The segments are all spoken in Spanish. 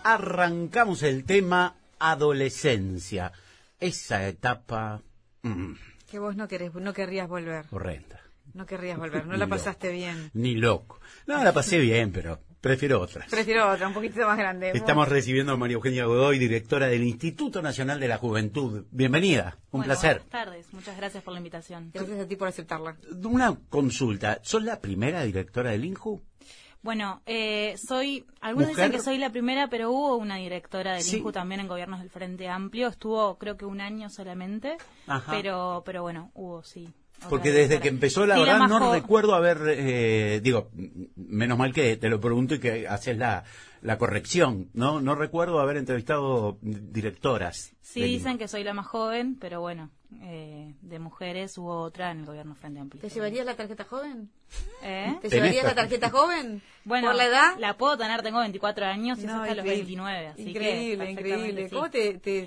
arrancamos el tema adolescencia. Esa etapa... que vos no querrías volver. Horrenda. No querrías volver, no la pasaste bien. Ni loco. No, la pasé bien, pero prefiero otras. Prefiero otra, un poquitito más grande. Estamos recibiendo a María Eugenia Godoy, directora del Instituto Nacional de la Juventud. Bienvenida, un placer. Buenas tardes, muchas gracias por la invitación. Gracias a ti por aceptarla. Una consulta, ¿sos la primera directora del INJU? Bueno, algunos dicen que soy la primera, pero hubo una directora del Sí. INJU también en gobiernos del Frente Amplio. Estuvo creo que un año solamente, Ajá. pero bueno, hubo sí. otra Porque desde directora. que empezó, la Sí, verdad, más no joven. recuerdo haber, menos mal que te lo pregunto y que haces la corrección, ¿no? No recuerdo haber entrevistado directoras. Sí, dicen que soy la más joven, pero bueno, de mujeres hubo otra en el gobierno Frente Amplio. ¿Te llevarías la tarjeta joven? ¿Eh? ¿Te llevarías la tarjeta joven? Bueno, ¿Por la edad? la puedo tener, tengo 24 años y es hasta los increíble. 29, así Increíble, que increíble. perfectamente ¿Cómo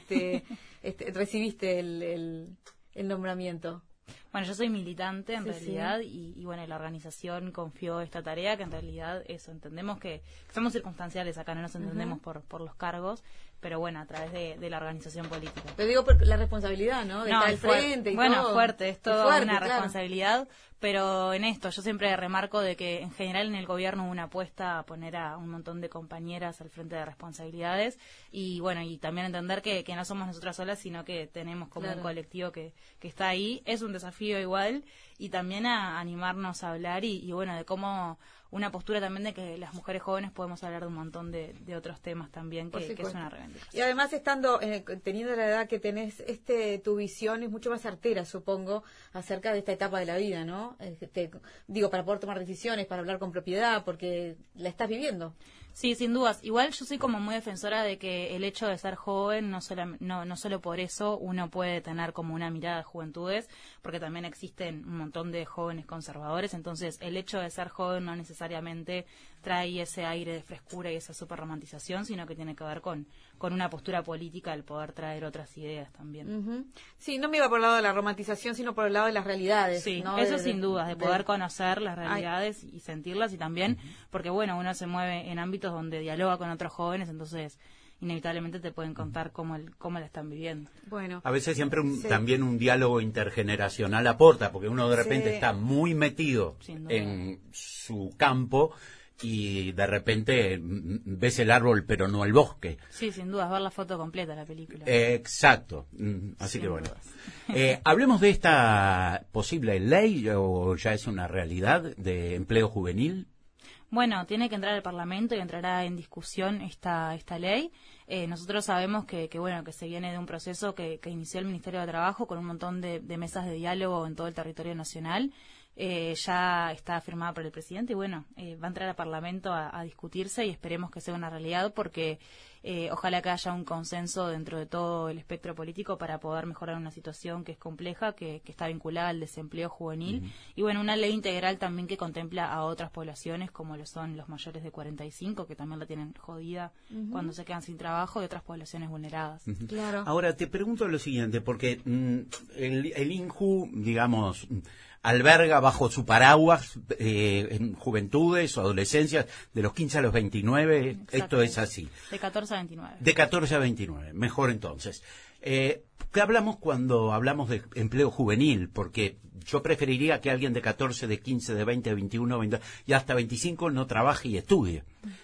sí. te recibiste el nombramiento? Bueno, yo soy militante en Sí, realidad y bueno, la organización confió esta tarea, que en realidad eso, entendemos que somos circunstanciales acá, no nos entendemos por los cargos, pero bueno, a través de la organización política. Te digo por la responsabilidad, ¿no? De estar al fuerte. frente y bueno, todo. fuerte, es toda fuerte, una claro. responsabilidad, pero en esto yo siempre remarco de que en general en el gobierno hubo una apuesta a poner a un montón de compañeras al frente de responsabilidades y bueno, y también entender que no somos nosotras solas, sino que tenemos como Claro. un colectivo que está ahí. Es un desafío igual y también a animarnos a hablar y bueno, de cómo una postura también de que las mujeres jóvenes podemos hablar de un montón de otros temas también, que es una reivindicación. Y además teniendo la edad que tenés, tu visión es mucho más certera, supongo, acerca de esta etapa de la vida, ¿no? Para poder tomar decisiones, para hablar con propiedad, porque la estás viviendo. Sí, sin dudas. Igual yo soy como muy defensora de que el hecho de ser joven, no solo por eso uno puede tener como una mirada de juventudes, porque también existen un montón de jóvenes conservadores, entonces el hecho de ser joven no necesariamente trae ese aire de frescura y esa superromantización, sino que tiene que ver con una postura política, el poder traer otras ideas también. Uh-huh. Sí, no me iba por el lado de la romantización, sino por el lado de las realidades. Sí, ¿no? eso sin dudas, de poder conocer las realidades y sentirlas y también, porque bueno, uno se mueve en ámbitos donde dialoga con otros jóvenes, entonces inevitablemente te pueden contar cómo la están viviendo. Bueno, A veces siempre también un diálogo intergeneracional aporta, porque uno de repente Sí. está muy metido Sin duda. en su campo y de repente ves el árbol pero no el bosque. Sí, sin dudas, ver la foto completa de la película. Exacto. Así Sin que bueno. dudas. Hablemos de esta posible ley, o ya es una realidad, de empleo juvenil. Bueno, tiene que entrar al Parlamento y entrará en discusión esta ley. Nosotros sabemos que se viene de un proceso que inició el Ministerio de Trabajo con un montón de mesas de diálogo en todo el territorio nacional. Ya está firmada por el presidente y bueno, va a entrar al Parlamento a discutirse y esperemos que sea una realidad porque ojalá que haya un consenso dentro de todo el espectro político para poder mejorar una situación que es compleja, que está vinculada al desempleo juvenil y bueno, una ley integral también que contempla a otras poblaciones como lo son los mayores de 45 que también la tienen jodida cuando se quedan sin trabajo y otras poblaciones vulneradas. claro. Ahora, te pregunto lo siguiente, porque el INJU, digamos, alberga bajo su paraguas en juventudes o adolescencias de los 15 a los 29, esto es así. De 14 a 29. De 14 a 29, mejor entonces. ¿Qué hablamos cuando hablamos de empleo juvenil? Porque yo preferiría que alguien de 14, de 15, de 20, de 21, 20, y hasta 25 no trabaje y estudie.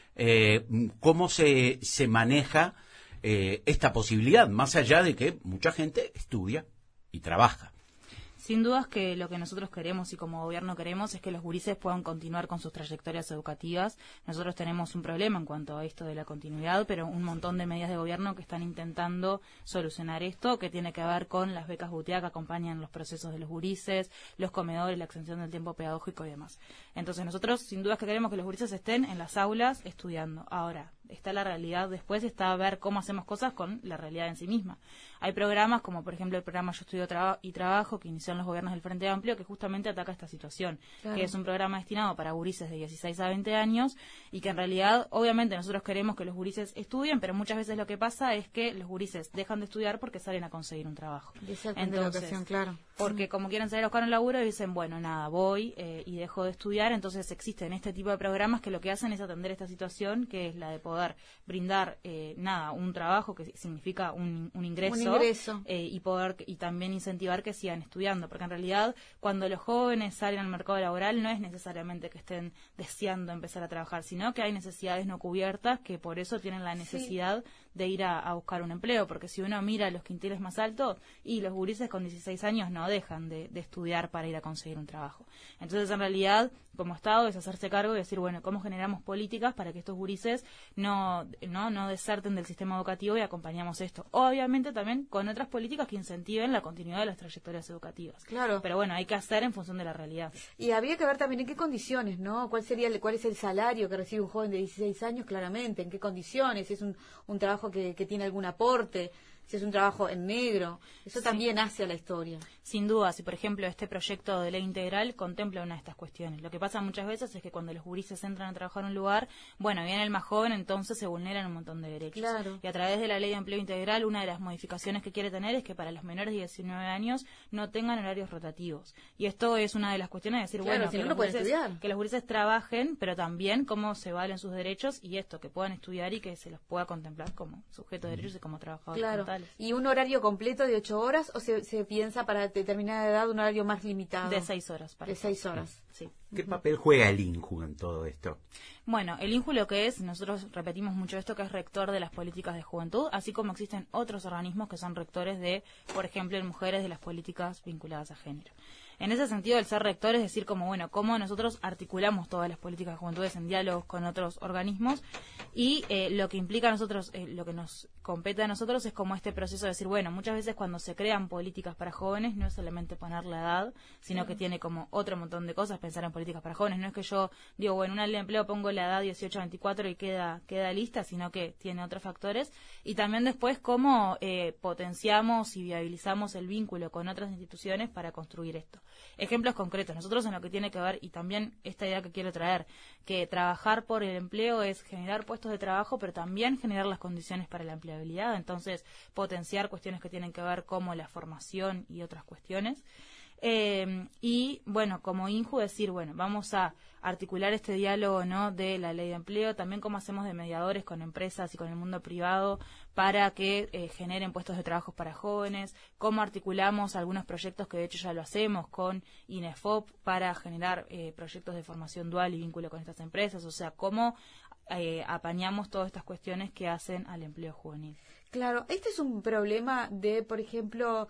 ¿Cómo se maneja esta posibilidad, más allá de que mucha gente estudia y trabaja? Sin dudas que lo que nosotros queremos y como gobierno queremos es que los gurises puedan continuar con sus trayectorias educativas. Nosotros tenemos un problema en cuanto a esto de la continuidad, pero un montón de medidas de gobierno que están intentando solucionar esto, que tiene que ver con las becas BUTEA que acompañan los procesos de los gurises, los comedores, la extensión del tiempo pedagógico y demás. Entonces nosotros sin dudas que queremos que los gurises estén en las aulas estudiando. Ahora, está la realidad, después está ver cómo hacemos cosas con la realidad en sí misma. Hay programas como por ejemplo el programa Yo Estudio y Trabajo que inició en los gobiernos del Frente Amplio que justamente ataca esta situación, Claro. que es un programa destinado para gurises de 16 a 20 años y que en realidad obviamente nosotros queremos que los gurises estudien, pero muchas veces lo que pasa es que los gurises dejan de estudiar porque salen a conseguir un trabajo. Entonces, claro. Porque como quieren salir a buscar un laburo dicen, bueno, nada, voy y dejo de estudiar, entonces existen este tipo de programas que lo que hacen es atender esta situación que es la de poder poder brindar un trabajo que significa un ingreso, y también incentivar que sigan estudiando, porque en realidad cuando los jóvenes salen al mercado laboral no es necesariamente que estén deseando empezar a trabajar, sino que hay necesidades no cubiertas que por eso tienen la necesidad de ir a buscar un empleo, porque si uno mira los quintiles más altos, y los gurises con 16 años no dejan de estudiar para ir a conseguir un trabajo. Entonces, en realidad, como Estado, es hacerse cargo y decir, bueno, ¿cómo generamos políticas para que estos gurises no deserten del sistema educativo y acompañamos esto? Obviamente también con otras políticas que incentiven la continuidad de las trayectorias educativas. Claro. Pero bueno, hay que hacer en función de la realidad. Y habría que ver también en qué condiciones, ¿no? ¿Cuál es el salario que recibe un joven de 16 años, claramente? ¿En qué condiciones? Si es un trabajo que tiene algún aporte, si es un trabajo en negro. Eso también hace a la historia. Sin duda, si por ejemplo este proyecto de ley integral contempla una de estas cuestiones. Lo que pasa muchas veces es que cuando los gurises entran a trabajar en un lugar, bueno, viene el más joven, entonces se vulneran un montón de derechos. Claro. Y a través de la ley de empleo integral, una de las modificaciones que quiere tener es que para los menores de 19 años no tengan horarios rotativos. Y esto es una de las cuestiones de decir, claro, bueno, que los gurises trabajen, pero también cómo se valen sus derechos y esto, que puedan estudiar y que se los pueda contemplar como sujeto de derechos y como trabajadores. Claro. ¿Y un horario completo de 8 horas o se piensa para determinada edad un horario más limitado? De 6 horas. De 6 horas. Sí. ¿Qué papel juega el INJU en todo esto? Bueno, el INJU lo que es, nosotros repetimos mucho esto, que es rector de las políticas de juventud, así como existen otros organismos que son rectores de, por ejemplo, en mujeres, de las políticas vinculadas a género. En ese sentido, el ser rector es decir, como bueno, cómo nosotros articulamos todas las políticas de juventudes en diálogos con otros organismos, y lo que implica a nosotros, lo que nos compete a nosotros es como este proceso de decir, bueno, muchas veces cuando se crean políticas para jóvenes no es solamente poner la edad, sino que tiene como otro montón de cosas pensar en políticas para jóvenes. No es que yo digo, bueno, en una ley de empleo pongo la edad 18 a 24 y queda lista, sino que tiene otros factores. Y también después cómo potenciamos y viabilizamos el vínculo con otras instituciones para construir esto. Ejemplos concretos. Nosotros en lo que tiene que ver, y también esta idea que quiero traer, que trabajar por el empleo es generar puestos de trabajo, pero también generar las condiciones para la empleabilidad. Entonces, potenciar cuestiones que tienen que ver como la formación y otras cuestiones. Y bueno, como INJU decir, bueno, vamos a articular este diálogo, ¿no?, de la ley de empleo, también cómo hacemos de mediadores con empresas y con el mundo privado para que generen puestos de trabajo para jóvenes, cómo articulamos algunos proyectos que de hecho ya lo hacemos con INEFOP para generar proyectos de formación dual y vínculo con estas empresas, o sea, cómo apañamos todas estas cuestiones que hacen al empleo juvenil. Claro, este es un problema de, por ejemplo,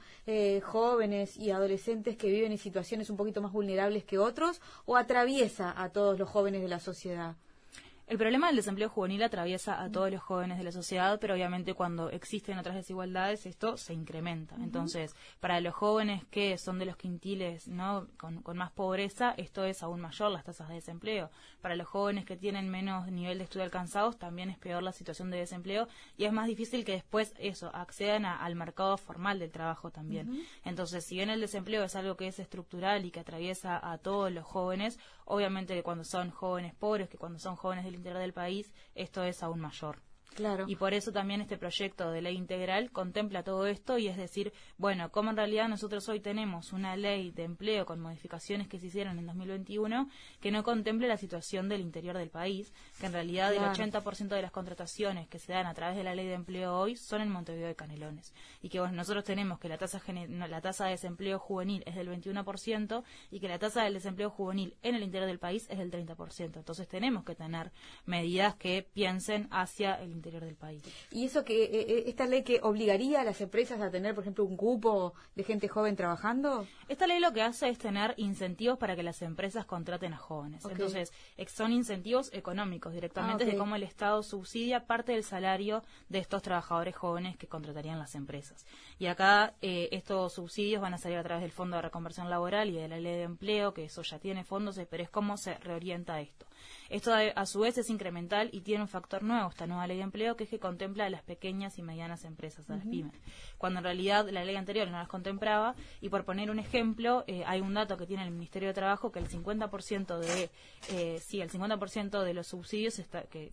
jóvenes y adolescentes que viven en situaciones un poquito más vulnerables que otros, o atraviesa a todos los jóvenes de la sociedad. El problema del desempleo juvenil atraviesa a todos los jóvenes de la sociedad, pero obviamente cuando existen otras desigualdades esto se incrementa. Entonces, para los jóvenes que son de los quintiles, ¿no?, con más pobreza, esto es aún mayor, las tasas de desempleo. Para los jóvenes que tienen menos nivel de estudio alcanzados, también es peor la situación de desempleo y es más difícil que después accedan al mercado formal del trabajo también. Entonces, si bien el desempleo es algo que es estructural y que atraviesa a todos los jóvenes, obviamente que cuando son jóvenes pobres, que cuando son jóvenes del interior del país, esto es aún mayor. Claro. Y por eso también este proyecto de ley integral contempla todo esto y es decir, bueno, como en realidad nosotros hoy tenemos una ley de empleo con modificaciones que se hicieron en 2021 que no contemple la situación del interior del país, que en realidad el 80% de las contrataciones que se dan a través de la ley de empleo hoy son en Montevideo y Canelones. Y que nosotros tenemos que la tasa de desempleo juvenil es del 21% y que la tasa del desempleo juvenil en el interior del país es del 30%. Entonces tenemos que tener medidas que piensen hacia el interior del país. ¿Y eso esta ley que obligaría a las empresas a tener, por ejemplo, un cupo de gente joven trabajando? Esta ley lo que hace es tener incentivos para que las empresas contraten a jóvenes. Entonces, son incentivos económicos directamente de cómo el Estado subsidia parte del salario de estos trabajadores jóvenes que contratarían las empresas. Y acá estos subsidios van a salir a través del Fondo de Reconversión Laboral y de la Ley de Empleo, que eso ya tiene fondos, pero es cómo se reorienta esto. Esto a su vez es incremental y tiene un factor nuevo, esta nueva ley de empleo, que es que contempla a las pequeñas y medianas empresas, a las pymes, cuando en realidad la ley anterior no las contemplaba. Y por poner un ejemplo, hay un dato que tiene el Ministerio de Trabajo que el 50% de los subsidios que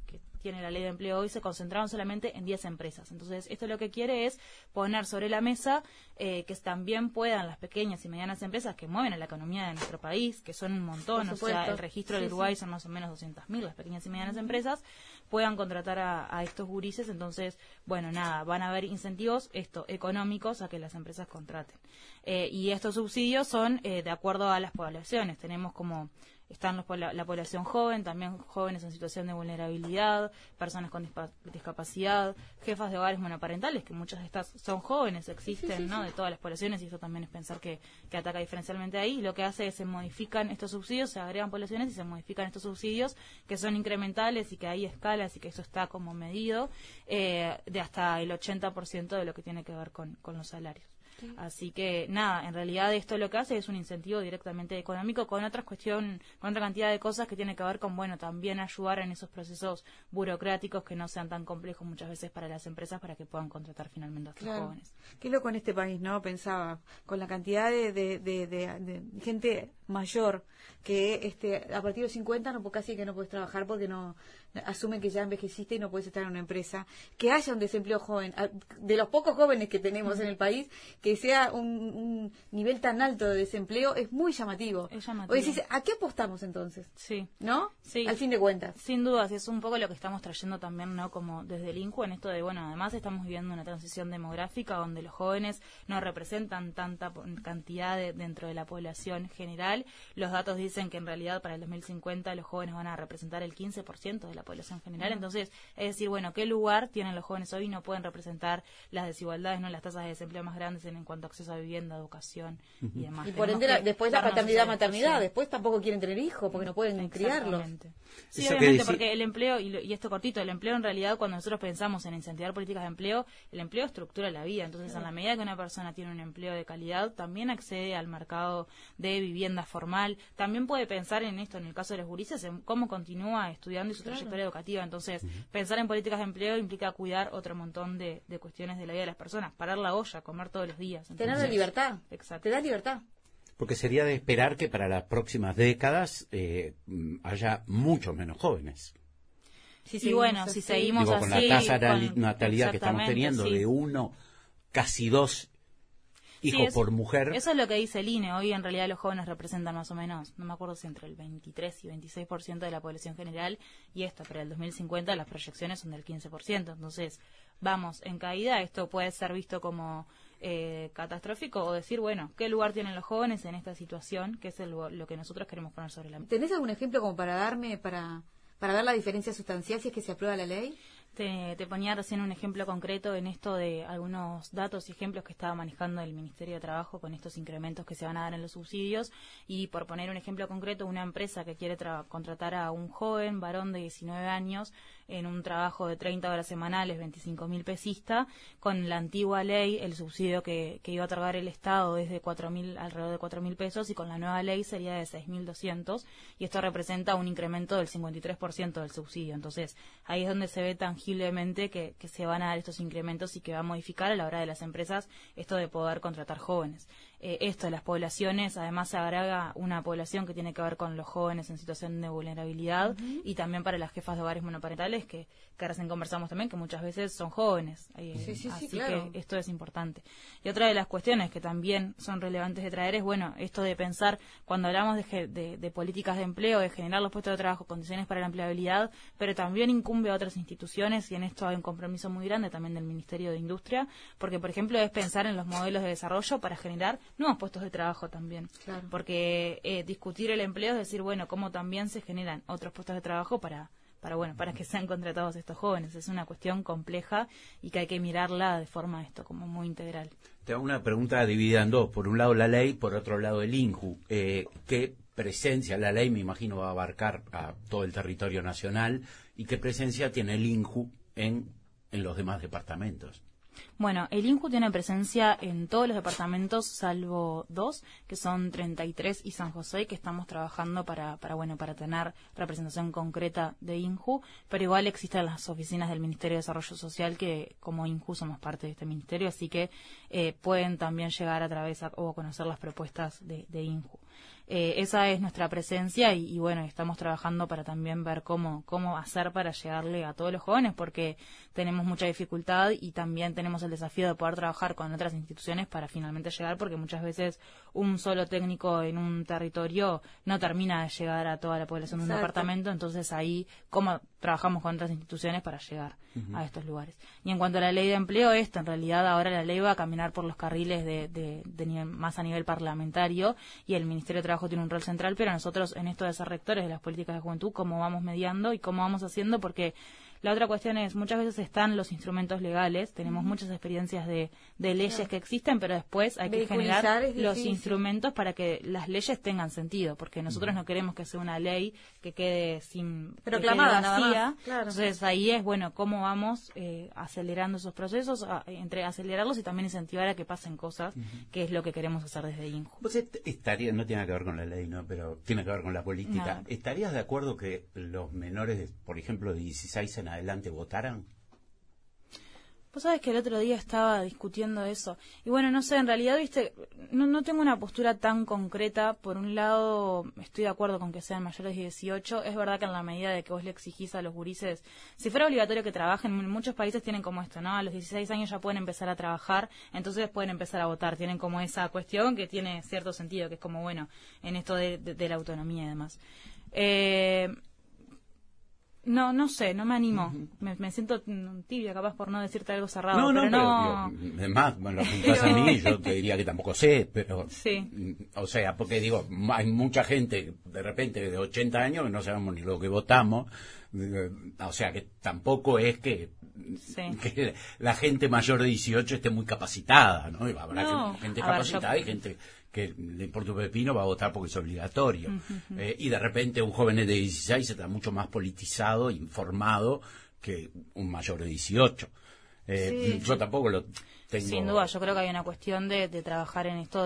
tiene la ley de empleo hoy se concentraron solamente en 10 empresas. Entonces, esto lo que quiere es poner sobre la mesa que también puedan las pequeñas y medianas empresas que mueven a la economía de nuestro país, que son un montón, o sea, el registro del Uruguay son más o menos 200.000 las pequeñas y medianas empresas, puedan contratar a estos gurises. Entonces, bueno, nada, van a haber incentivos económicos a que las empresas contraten. Y estos subsidios son de acuerdo a las poblaciones. Tenemos como están la población joven, también jóvenes en situación de vulnerabilidad, personas con discapacidad, jefas de hogares monoparentales, que muchas de estas son jóvenes, existen, ¿no? De todas las poblaciones, y eso también es pensar que ataca diferencialmente ahí. Y lo que hace es se modifican estos subsidios, se agregan poblaciones y se modifican estos subsidios que son incrementales y que hay escalas y que eso está como medido de hasta el 80% de lo que tiene que ver con los salarios. Así que nada, en realidad esto lo que hace es un incentivo directamente económico con otra cantidad de cosas que tiene que ver con, bueno, también ayudar en esos procesos burocráticos que no sean tan complejos muchas veces para las empresas para que puedan contratar finalmente a estos jóvenes. Qué loco en este país, ¿no? Pensaba, con la cantidad de gente mayor que a partir de los 50 casi que no puedes trabajar porque no asumen que ya envejeciste y no puedes estar en una empresa, que haya un desempleo joven, de los pocos jóvenes que tenemos en el país, que sea un nivel tan alto de desempleo, es muy llamativo. Es llamativo. O decís, ¿a qué apostamos entonces? Sí. ¿No? Sí. Al fin de cuentas. Sin dudas, es un poco lo que estamos trayendo también, ¿no? Como desde el INJU, en esto de, bueno, además estamos viviendo una transición demográfica donde los jóvenes no representan tanta cantidad dentro de la población general. Los datos dicen que en realidad para el 2050 los jóvenes van a representar el 15% de la población general. Entonces, es decir, bueno, ¿qué lugar tienen los jóvenes hoy? No pueden representar las desigualdades, no las tasas de desempleo más grandes en cuanto a acceso a vivienda, educación y demás. Y por ende, después la paternidad, maternidad, después tampoco quieren tener hijos porque no pueden criarlos. Sí, obviamente, porque el empleo, y esto cortito, el empleo en realidad, cuando nosotros pensamos en incentivar políticas de empleo, el empleo estructura la vida. Entonces, en la medida que una persona tiene un empleo de calidad, también accede al mercado de vivienda formal. También puede pensar en esto, en el caso de los gurises, en cómo continúa estudiando y su trayectoria educativa. Entonces, pensar en políticas de empleo implica cuidar otro montón de cuestiones de la vida de las personas. Parar la olla, comer todos los días. Entonces, tener la libertad. Exacto. Te da libertad. Porque sería de esperar que para las próximas décadas haya muchos menos jóvenes. Y bueno, si seguimos así... Con la tasa de natalidad que estamos teniendo, de 1, casi 2 hijos por mujer. Eso es lo que dice el INE. Hoy en realidad los jóvenes representan más o menos, no me acuerdo si entre el 23 y 26% de la población general, y esto para el 2050 las proyecciones son del 15%. Entonces, vamos en caída. Esto puede ser visto como catastrófico o decir, bueno, ¿qué lugar tienen los jóvenes en esta situación? Que es lo que nosotros queremos poner sobre la mesa. ¿Tenés algún ejemplo como para darme, para ver la diferencia sustancial si es que se aprueba la ley? Te ponía recién un ejemplo concreto en esto de algunos datos y ejemplos que estaba manejando el Ministerio de Trabajo con estos incrementos que se van a dar en los subsidios. Y por poner un ejemplo concreto, una empresa que quiere contratar a un joven varón de 19 años en un trabajo de 30 horas semanales, 25.000 pesista, con la antigua ley el subsidio que iba a otorgar el Estado es de alrededor de 4.000 pesos, y con la nueva ley sería de 6.200, y esto representa un incremento del 53% del subsidio. Entonces, ahí es donde se ve tangiblemente que se van a dar estos incrementos y que va a modificar a la hora de las empresas esto de poder contratar jóvenes. Esto de las poblaciones, además se agrega una población que tiene que ver con los jóvenes en situación de vulnerabilidad y también para las jefas de hogares monoparentales que recién conversamos también, que muchas veces son jóvenes. Así claro. Que esto es importante. Y otra de las cuestiones que también son relevantes de traer es, bueno, esto de pensar, cuando hablamos de políticas de empleo, de generar los puestos de trabajo, condiciones para la empleabilidad, pero también incumbe a otras instituciones, y en esto hay un compromiso muy grande también del Ministerio de Industria, porque, por ejemplo, es pensar en los modelos de desarrollo para generar nuevos puestos de trabajo también. Claro. Porque discutir el empleo es decir, bueno, cómo también se generan otros puestos de trabajo para que sean contratados estos jóvenes. Es una cuestión compleja y que hay que mirarla de forma como muy integral. Te hago una pregunta dividida en dos. Por un lado la ley, por otro lado el INJU. ¿Qué presencia la ley, me imagino, va a abarcar a todo el territorio nacional? ¿Y qué presencia tiene el INJU en los demás departamentos? Bueno, el INJU tiene presencia en todos los departamentos, salvo 2, que son 33 y San José, que estamos trabajando para tener representación concreta de INJU, pero igual existen las oficinas del Ministerio de Desarrollo Social, que como INJU somos parte de este ministerio, así que pueden también llegar a través o conocer las propuestas de INJU. Esa es nuestra presencia y bueno, estamos trabajando para también ver cómo hacer para llegarle a todos los jóvenes, porque tenemos mucha dificultad y también tenemos el desafío de poder trabajar con otras instituciones para finalmente llegar, porque muchas veces un solo técnico en un territorio no termina de llegar a toda la población de un departamento, entonces ahí cómo trabajamos con otras instituciones para llegar a estos lugares. Y en cuanto a la ley de empleo, en realidad ahora la ley va a caminar por los carriles de nivel, más a nivel parlamentario, y el Ministerio de Trabajo tiene un rol central, pero nosotros en esto de ser rectores de las políticas de juventud, cómo vamos mediando y cómo vamos haciendo, porque la otra cuestión es, muchas veces están los instrumentos legales, tenemos muchas experiencias de leyes que existen, pero después hay que generar los instrumentos para que las leyes tengan sentido, porque nosotros no queremos que sea una ley que quede sin proclamada, nada más. Claro. Entonces ahí es, bueno, cómo vamos acelerando esos procesos, entre acelerarlos y también incentivar a que pasen cosas, que es lo que queremos hacer desde INJU. Pues no tiene que ver con la ley, ¿no? Pero tiene que ver con la política. Nada. ¿Estarías de acuerdo que los menores, por ejemplo, de 16 en adelante votaran? Vos sabés que el otro día estaba discutiendo eso. Y bueno, no sé, en realidad, no tengo una postura tan concreta. Por un lado, estoy de acuerdo con que sean mayores de 18. Es verdad que en la medida de que vos le exigís a los gurises, si fuera obligatorio que trabajen, muchos países tienen como esto, ¿no? A los 16 años ya pueden empezar a trabajar, entonces pueden empezar a votar. Tienen como esa cuestión que tiene cierto sentido, que es como, bueno, en esto de la autonomía y demás. No sé, no me animo. Me siento tibia, capaz, por no decirte algo cerrado. Es más, bueno, lo preguntas a mí, yo te diría que tampoco sé, pero... Sí. O sea, porque digo, hay mucha gente, de repente, de 80 años, que no sabemos ni lo que votamos. O sea, que tampoco es que la gente mayor de 18 esté muy capacitada, ¿no? Habrá gente capacitada y gente que le importa un pepino va a votar porque es obligatorio. Y de repente un joven de 16 está mucho más politizado, informado, que un mayor de 18. Yo tampoco lo tengo... Sin duda, yo creo que hay una cuestión de trabajar en esto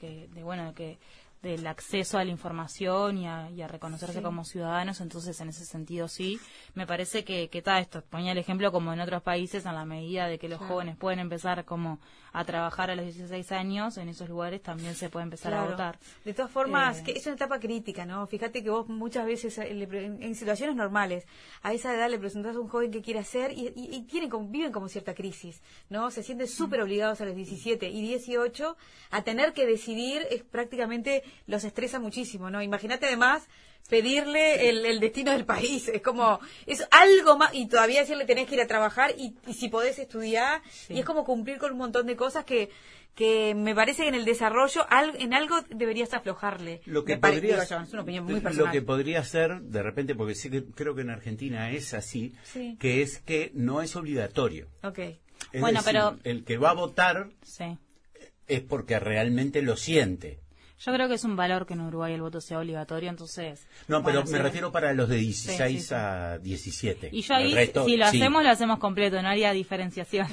del acceso a la información y a reconocerse como ciudadanos. Entonces, en ese sentido, sí, me parece que esto, ponía el ejemplo como en otros países, en la medida de que los jóvenes pueden empezar como a trabajar a los 16 años, en esos lugares también se puede empezar a votar. De todas formas, que es una etapa crítica, ¿no? Fíjate que vos muchas veces, en situaciones normales, a esa edad le presentás a un joven que quiere hacer y viven como cierta crisis, ¿no? Se sienten súper obligados a los 17 y 18 a tener que decidir, es prácticamente los estresa muchísimo, ¿no? Imagínate además pedirle el destino del país, es como, es algo más, y todavía decirle tenés que ir a trabajar y si podés estudiar, y es como cumplir con un montón de cosas que me parece que en el desarrollo, en algo deberías aflojarle. Lo que es una opinión muy personal. Lo que podría ser, de repente, porque sí que creo que en Argentina es así, que es que no es obligatorio. Okay. Es decir, pero el que va a votar es porque realmente lo siente. Yo creo que es un valor que en Uruguay el voto sea obligatorio, entonces... No, pero me refiero para los de 16 a 17. Y yo ahí, si lo hacemos completo, no haría diferenciación.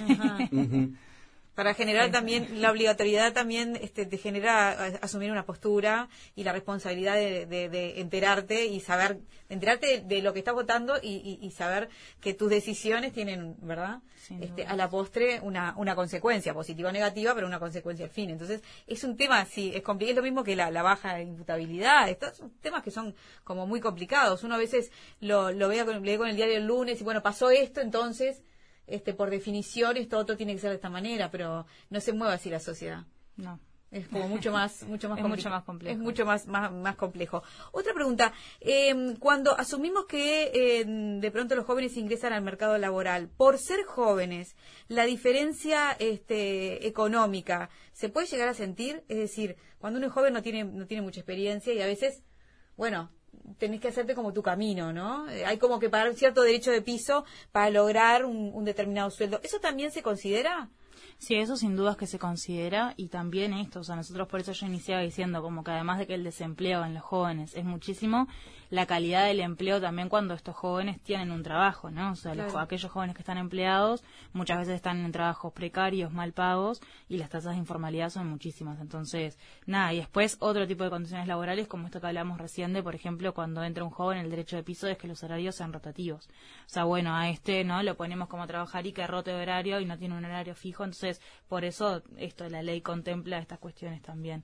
Para generar también, la obligatoriedad también te genera asumir una postura y la responsabilidad de enterarte y saber, enterarte de lo que estás votando y saber que tus decisiones tienen, ¿verdad? A la postre una consecuencia, positiva o negativa, pero una consecuencia al fin. Entonces, es un tema, es complicado, es lo mismo que la baja imputabilidad. Estos son temas que son como muy complicados. Uno a veces lo lee con el diario el lunes y bueno, pasó esto, entonces... por definición esto otro tiene que ser de esta manera, pero no se mueve así la sociedad. No. Es como mucho más es mucho más complejo. Es mucho más complejo. Otra pregunta, cuando asumimos que de pronto los jóvenes ingresan al mercado laboral, por ser jóvenes, la diferencia económica, ¿se puede llegar a sentir? Es decir, cuando uno es joven no tiene mucha experiencia y a veces, bueno, tenés que hacerte como tu camino, ¿no? Hay como que pagar un cierto derecho de piso para lograr un determinado sueldo. ¿Eso también se considera? Sí, eso sin duda es que se considera, y también esto, o sea, nosotros por eso yo iniciaba diciendo como que además de que el desempleo en los jóvenes es muchísimo, la calidad del empleo también cuando estos jóvenes tienen un trabajo, ¿no? O sea, aquellos jóvenes que están empleados muchas veces están en trabajos precarios, mal pagos, y las tasas de informalidad son muchísimas. Entonces, nada, y después otro tipo de condiciones laborales, como esto que hablamos recién de, por ejemplo, cuando entra un joven, el derecho de piso es que los horarios sean rotativos. O sea, bueno, a ¿no? Lo ponemos como a trabajar y que rote horario y no tiene un horario fijo, entonces por eso la ley contempla estas cuestiones también.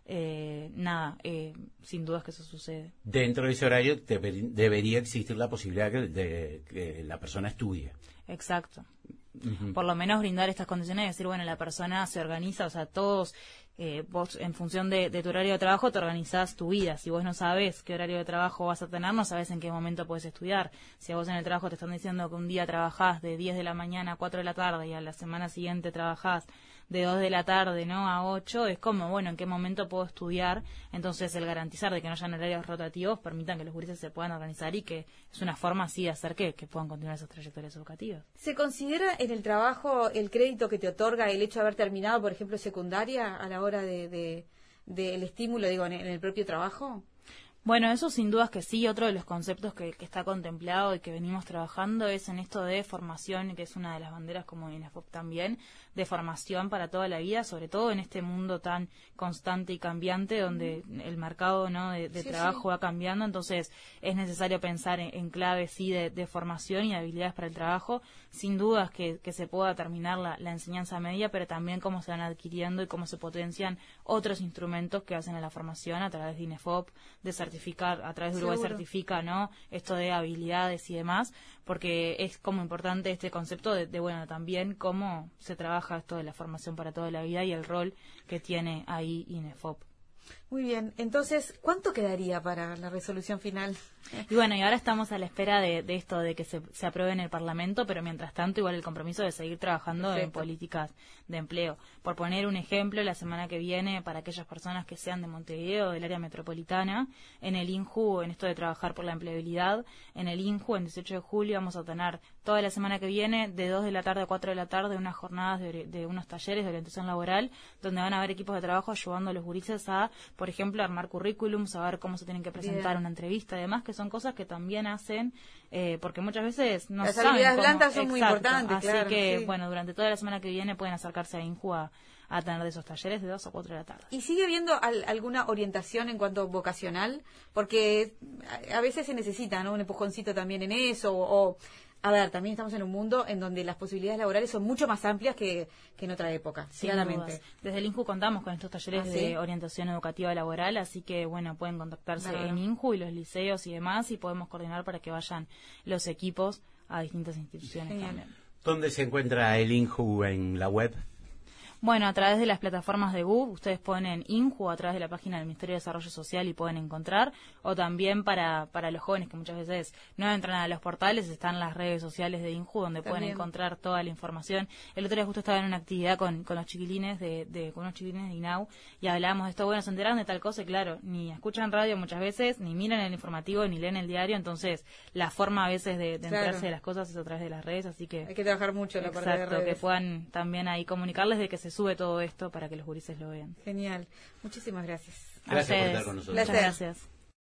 sin dudas que eso sucede. Dentro de ese horario debería existir la posibilidad de que la persona estudie. Exacto. Ujú. Por lo menos brindar estas condiciones y decir, bueno, la persona se organiza, o sea, todos, vos en función de tu horario de trabajo te organizás tu vida. Si vos no sabes qué horario de trabajo vas a tener, no sabes en qué momento puedes estudiar. Si a vos en el trabajo te están diciendo que un día trabajás de 10 de la mañana a 4 de la tarde y a la semana siguiente trabajás de 2 de la tarde, ¿no?, a 8, es como, bueno, ¿en qué momento puedo estudiar? Entonces, el garantizar de que no hayan horarios rotativos permitan que los gurises se puedan organizar y que es una forma así de hacer que puedan continuar esas trayectorias educativas. ¿Se considera en el trabajo el crédito que te otorga el hecho de haber terminado, por ejemplo, secundaria a la hora del estímulo, digo, en el propio trabajo? Bueno, eso sin dudas que sí. Otro de los conceptos que está contemplado y que venimos trabajando es en esto de formación, que es una de las banderas como INEFOP también, de formación para toda la vida, sobre todo en este mundo tan constante y cambiante donde el mercado, ¿no?, de trabajo va cambiando. Entonces es necesario pensar en clave sí de formación y habilidades para el trabajo. Sin dudas que se pueda terminar la enseñanza media, pero también cómo se van adquiriendo y cómo se potencian otros instrumentos que hacen a la formación a través de INEFOP, de certificar, a través de Uruguay Certifica, ¿no?, esto de habilidades y demás, porque es como importante este concepto de bueno, también cómo se trabaja esto de la formación para toda la vida y el rol que tiene ahí INEFOP. Muy bien, entonces, ¿cuánto quedaría para la resolución final? Y bueno, y ahora estamos a la espera de esto, de que se apruebe en el Parlamento, pero mientras tanto igual el compromiso de seguir trabajando en políticas de empleo. Por poner un ejemplo, la semana que viene, para aquellas personas que sean de Montevideo, del área metropolitana, en el INJU, en esto de trabajar por la empleabilidad, en el INJU, en 18 de julio, vamos a tener toda la semana que viene, de 2 de la tarde a 4 de la tarde, unas jornadas de unos talleres de orientación laboral, donde van a haber equipos de trabajo ayudando a los gurises a, por ejemplo, armar currículum, saber cómo se tienen que presentar una entrevista, además que son cosas que también hacen, porque muchas veces no las saben habilidades cómo. blandas son muy importantes, así claro, que, bueno, durante toda la semana que viene pueden acercarse a INJU a tener de esos talleres de 2 a 4 de la tarde. ¿Y sigue habiendo alguna orientación en cuanto vocacional? Porque a veces se necesita, ¿no?, un empujoncito también en eso, a ver, también estamos en un mundo en donde las posibilidades laborales son mucho más amplias que en otra época, claramente. Desde el INJU contamos con estos talleres de orientación educativa laboral, así que, bueno, pueden contactarse en INJU y los liceos y demás, y podemos coordinar para que vayan los equipos a distintas instituciones también. ¿Dónde se encuentra el INJU en la web? Bueno, a través de las plataformas de GUB, ustedes ponen INJU a través de la página del Ministerio de Desarrollo Social y pueden encontrar, o también para los jóvenes que muchas veces no entran a los portales, están las redes sociales de INJU donde pueden encontrar toda la información. El otro día justo estaba en una actividad con los chiquilines con unos chiquilines de INAU y hablábamos de esto, bueno, se enteraron de tal cosa y claro, ni escuchan radio muchas veces, ni miran el informativo, ni leen el diario, entonces la forma a veces de enterarse de las cosas es a través de las redes, así que hay que trabajar mucho la parte de redes. Que puedan también ahí comunicarles de que se sube todo esto para que los gurises lo vean. Genial. Muchísimas gracias. Gracias por estar con nosotros. Muchas gracias.